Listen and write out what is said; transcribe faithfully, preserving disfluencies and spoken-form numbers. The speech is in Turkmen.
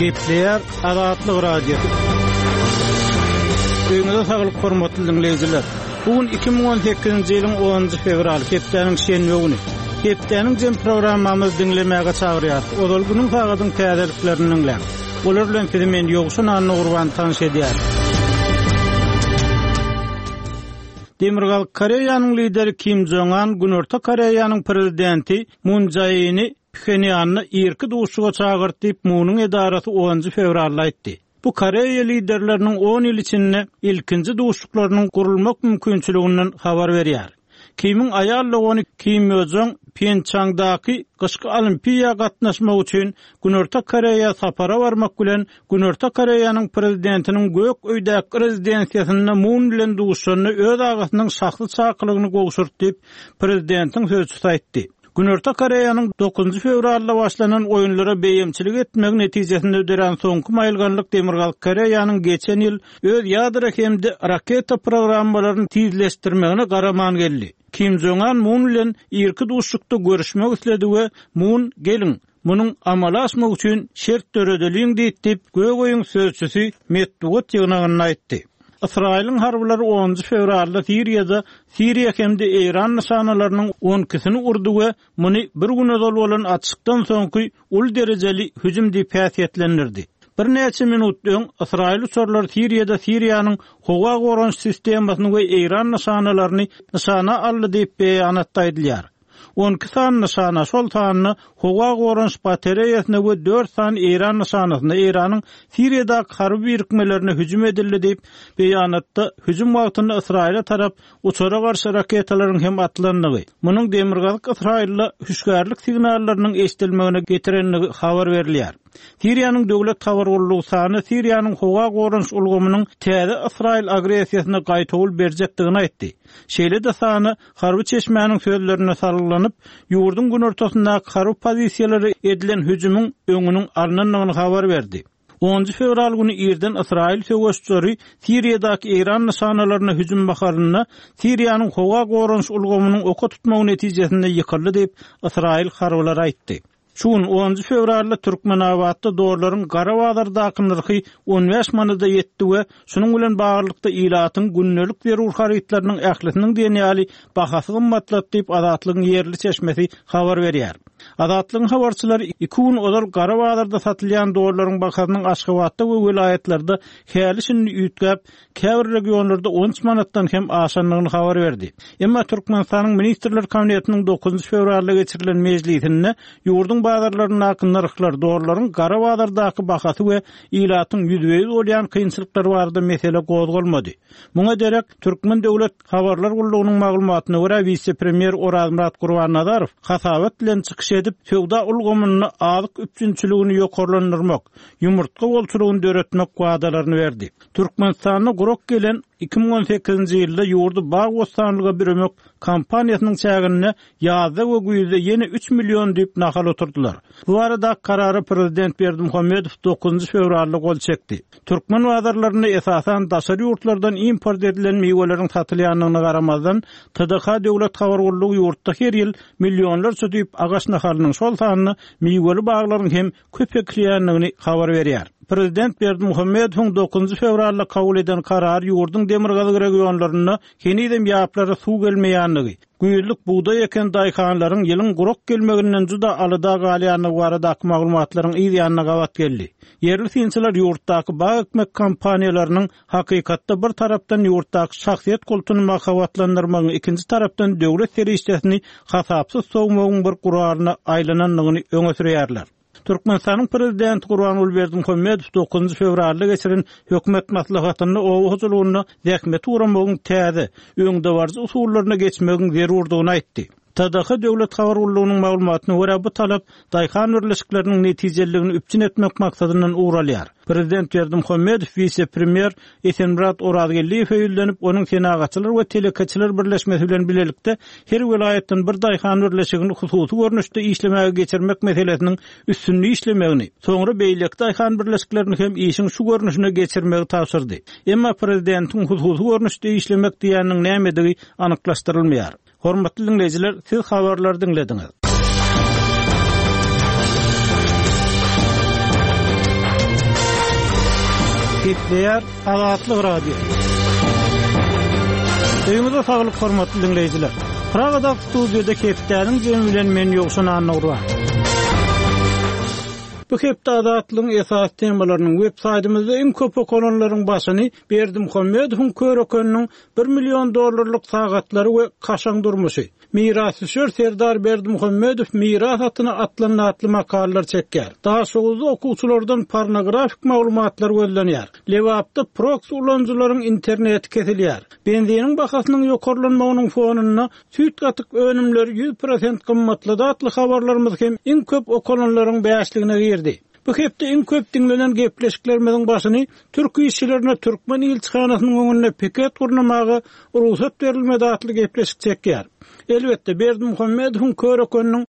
Gepleyer Azatlyk radiosu. Öňüňizde saglyk hormatly dinleýijiler. Bugün iki bin on sekizinji ýylyň onunjy fevral, hepdeniň şenbe güni. Hepdeniň jem programmamyzy dinlemäge çagyrýar. Odal günüň fagadyň täzeliklerini dinleň. Olar bilen filmen ýogşun anny gurban tanış edýär. Demirgal Koreýanyň lideri Kim Jong-un Günorta Koreýanyň prezidenti Moon Jae-in'i Pxenyanny irki duşuga çagyrtyp munyň edarasy onunjy fevralda aýtdy. Bu Koreýa liderleriniň on ýyl içinde ilkinji duşuklarynyň gurulmak mümkinçiliginden habar berýär. Kim'in ayarlygony Kim Yo-jong Pyeongchangdaky gyşky olimpiýa gatnaşmak üçin Günorta Koreýa sapara barmak bilen Günorta Koreýanyň prezidentiniň Gök öýdäki rezidensiýasyna Moon bilen duşuny öz agasynyň şahsy çakylygyny gowşurtyp prezidentin sözçüsü aýtdy. Günorta Koreýanyň dokuzunjy fevralda başlanan oýunlara beýemçilik etmek netijesinde öderen soňky maýylganlyk Demirgal Koreýanyň geçen ýyl öz ýadro hemde raketa programmalaryny tizleşdirmegine garaman geldi. Kim Jong-un Moon bilen irki duşlukda görüşmek isledi we Moon gelin munyň amala aşmak üçin şert döredeliň diýip Gögoýyň sözçüsi Medvedew ýygnagyny aýtdy. İsrail'in harbylary onunjy fevralda Siriýada Siriýa hemde Iran nişanalarynyň on ikisini urdy we muny bir gün özel bolan atşykdan soňky ul derejeli hüjüm diýip häsiýetlendirdi. Bir neçe minutdan İsrail uçurlar Siriýada Siriýanyň howa gorunç sistemasyny we Iran nişanalaryny nişana aldy diýip beýanat aýdylýar. on iki san nişana şol sanny howa gorunç batereýasyna we dört san Iran nişanasyna Iranyň Siriýadaky harby birikmelerini hüjüm edildi diýip beýanatda hüjüm wagtynda Israila tarap uçura garşy raketalaryň hem atlandygy, munyň demirgalyk Israil'la hüşgärlik signallarynyň eşdilmegine getirenligi habar berilýär. Siriýanyň döwlet habargullugy sany Siriýanyň howa gorunç ulgamynyň täze Israil agresiýasyna gaýtawl berjekdigini aýtdy. Şeýle de sany harby çeşmäniň sözlerine sarylanyp, ýurdun gün ortasyndaky harby pozisiýalary edilen hüjümüň öňüniň alnanlygyny habar berdi. onunjy fevral güni irden Israil söwüşçüleri Siriýadaky Iran nişanalaryna hüjüm bakaryna Siriýanyň howa gorunç ulgamynyň oka tutmagy netijesinde ýykyldy diýip Israil harbylar aýtdy. Şuň onunjy fevralda Türkmenawatda dollarlaryň gara bazardaky narhy on beş manada ýetdi we şunuň bilen baglykda ilatyň günnelik zerur harytlarynyň ählisiniň denýäli bahasy gymmatlat diýip Azatlygyň ýerli çeşmesi habar berýär. Azatlygyň habarçylary iki gün ozal gara bazarda satylýan dollarlaryň bahasynyň Aşgabatda we welaýetlerde hälisini ýütgäp, käbir regionlarda on üç manatdan hem aşanlygyny habar berdi. Emma Türkmenistanyň Ministrler Kabinetiniň dokuzunjy fevralda geçirilen mejlisinde ýurdun bazarlaryň haky narhlar dollarlaryň gara bazardaky bahasy we ilatyň ýüzde bolýan kynçylyklary barada mesele gozgolmady. Muňa derek Türkmen döwlet habarlar gullugynyň maglumatyna görä vice-premier Oraz Murat Gurbannazarow hasawat bilen çykyş edip sowda ulgamyny alyk üçinçiligini ýokarlandyrmak, ýumurtga bolçulugyny döretmek wagdalaryny berdi. Türkmenistanyna gurok gelen iki bin on sekizinji ýylda ýurdu bag bostanlyga birmek kampaniýasynyň çägine ýazda we güýde ýene üç million diýip nahal oturdular. Bu arada karary prezident Berdimuhammedow dokuzunjy fevralda gol çekdi. Türkmen wagdarlaryny esasan daşary ýurtlardan import edilen meýweleriň satylýanlygyna garamazdan T D H döwlet habargullugy ýurtda her ýyl millionlarça diýip agaç nahalynyň şol sanyny meýweli baglaryň hem köpeklýänligini habar berýär. Prezident Berdimuhammedow dokuzunjy fevralda kabul eden karar ýurdun demirgalyk regionlaryna henidem ýaplary suw gelmeýänligi, güýürlük buğday eken daýkanlaryň ýylyň gurok gelmeginden juda alyda galýanlygy barada maglumatlaryň ýa-da gawat geldi. Yerli synçylar ýurtdaky bag ekmek kampaniýalarynyň hakykatda bir tarapdan ýurtdaky şahsiýet kulturyny makawatlandyrmagyň, ikinji tarapdan döwlet serişçesini hasapsyz sowmagyň bir guraryna aýlananlygyny öňe sürýärler. Türkmenistanyň prezidenti Gurbanguly Berdimuhammedow dokuzunjy fevralda geçiren hökümet maslahatyny owuzlugyny zähmeti uramagyň täze, öňde barjy usullaryna geçmegiň zerurdygyny aýtdy. T D H döwlet habargullugynyň maglumatyna görä bu talap daýhan birleşikleriniň netijeligini üpçün etmek maksadyndan uğralýar. Prezident Berdimuhammedow vice-premier Esenmurat Orazgelliýew öýlenip onuň senagaçylar we telekaçylar birleşmesi bilen bilelikde her welaýatdan bir daýhan birleşigini hususy görnüşde işlemege geçirmek meselesiniň üstünlüği işlemegini, soňra beýlek daýhan birleşiklerini hem işiň şu görnüşine geçirmegi tapşyrdy. Emma prezidentiň hususy görnüşde işlemek diýeniň nämedigi anyklaşdyrylmaýar. Hormatly dinleyijiler, siz habarlar dinlediňiz. Hitler Azatlyk Radio. Öýümizde saglyk hormatly dinleýijiler. Pragada studiýada Kepdäniň jemi bilen men ýokşan anagura. Bu hepde Azatlygyň esas temalarynyň web saytymyzda iň köp okunanlaryň başyny Berdimuhammedowyň körekönüň bir million dollarlyk sagatlary we kaşaň durmuşy. Mirasçy Serdar Berdimuhammedow miras hatyna atlanatly makalar çekýär. Daha soňra okuwçylardan pornografik maglumatlar gözlenýär. Lewapda proxy ulanjylaryň interneti kesilýär. Benziniň bahasynyň ýokarlanmagynyň fonuna süýt gatyk önümleri yüz prosent gymmatly datly habarlarymyz hem iň köp okunanlaryň beýasligine girdi. Bu hepde iň köp dinlenen gepleşiklerimiziň başyny türk işçilerine Türkmen ilçihanasynyň öňünde piket gurnamagy ruhsat berilmedi atly gepleşik çekýär. Elbetde Berdimuhammedowyň körekönüň